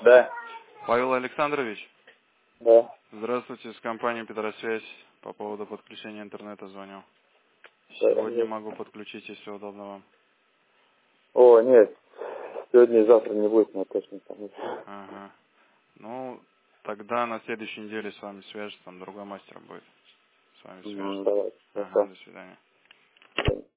Да. Павел Александрович, Да. здравствуйте, с компании Петросвязь по поводу подключения интернета звоню. Да. Сегодня могу подключить, если удобно вам. О, нет. Сегодня и завтра не будет, но точно там. Ага. Ну, тогда на следующей неделе с вами свяжется, там другой мастер будет с вами свяжется. Давай. Ага, Хорошо. до свидания.